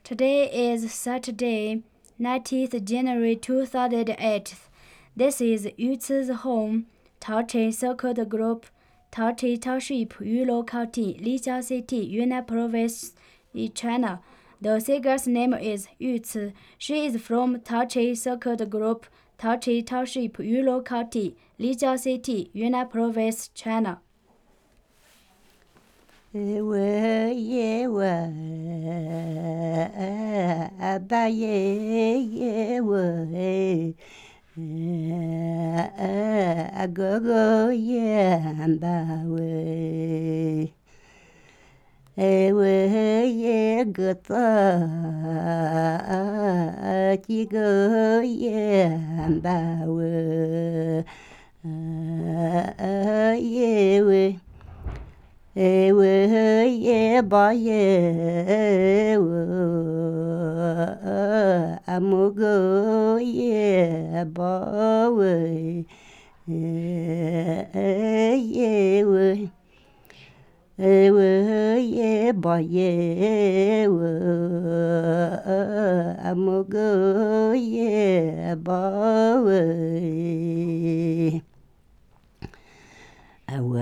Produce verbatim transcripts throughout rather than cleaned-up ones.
Today is Saturday, nineteenth January two thousand eight. This is Yuzi's home, Taochi Circuit Group, Taochi Township, Yulou County, Lijiang City, Yunnan Province, China. The singer's name is Yuzi. She is from Taochi Circuit Group, Taochi Township, Yulou County, Lijiang City, Yunnan Province, China. 我也我大爷爷我哥哥也大我我也个子几个也大我也我我也把也我阿木个也把我也我我也把也我阿木个也把我我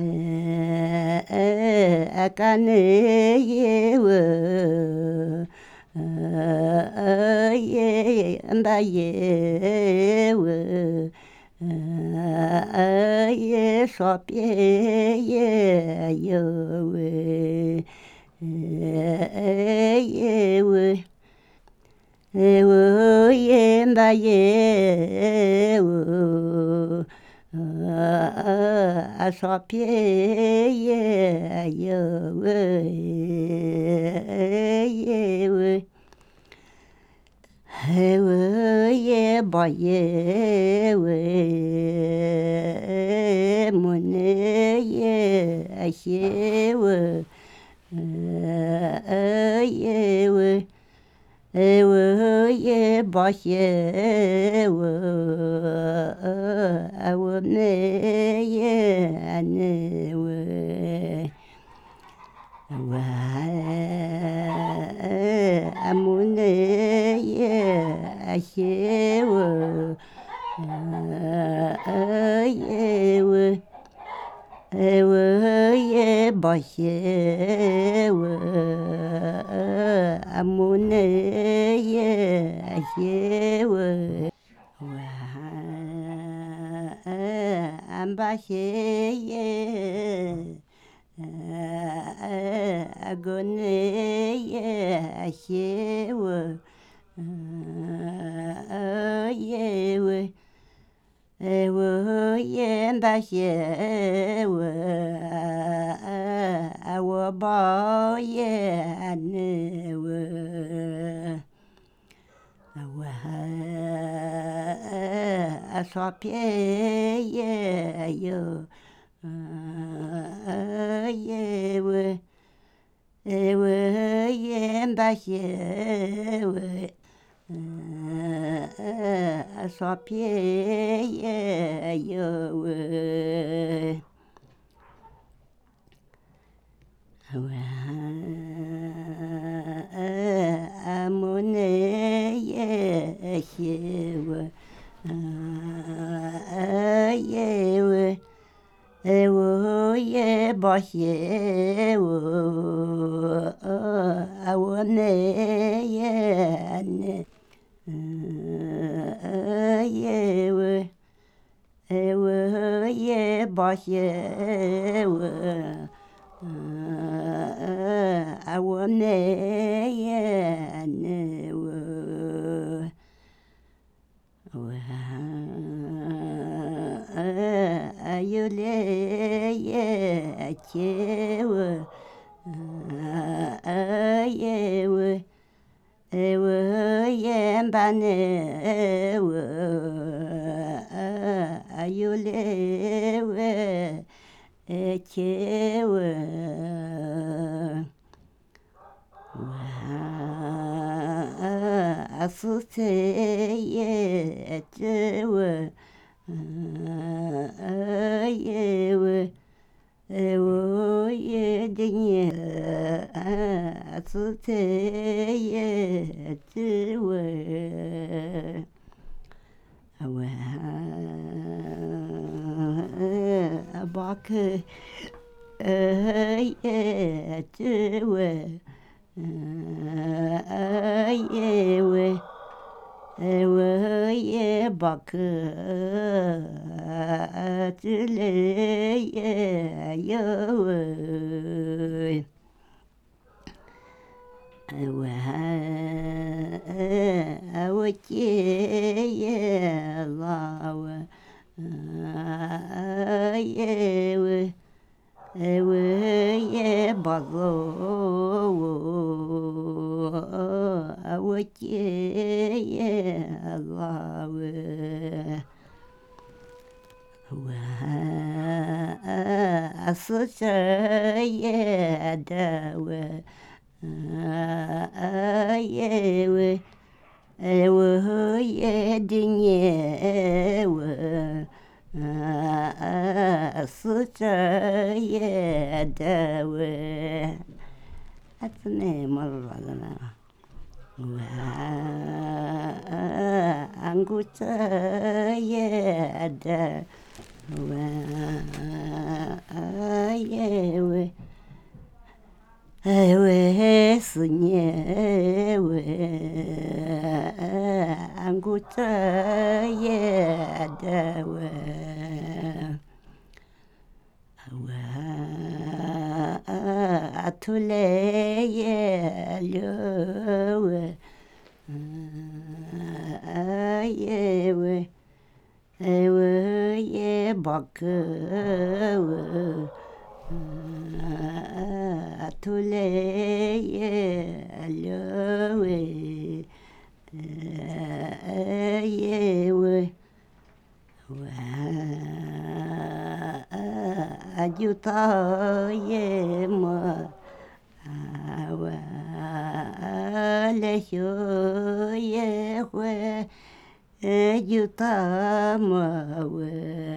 干也我也大爷我也说别也有我也我我也大爷我啊，说别也有喂也喂，我也把也喂，木呢也些喂，也喂。我也把些我我呢也呢我我阿木呢也些我也我我也把些我阿木呢也些我我俺把些也阿哥呢也些我也我我也大些我我把也呢我我说别也有也我我也大些我说别也有我我阿木呢也些我也我我也把些我我呢也呢也我我也把些我我呢也呢我我有嘞也接我也我我也把呢我有嘞我接我我是谁也接我也我我也的年是这也只为我把克也只为也为我也把克只来也有我我姐也老我也我我也把个我我姐也老我我是这也的我也我我也的年我是这也的我，啊，这呢么了个呢？我安古这也的我也我。哎喂，思念喂，安古这也的喂，我土来也流喂，也喂，哎喂也把个喂。土来也流喂，也喂，我就到也么，我来学也会，就到么喂。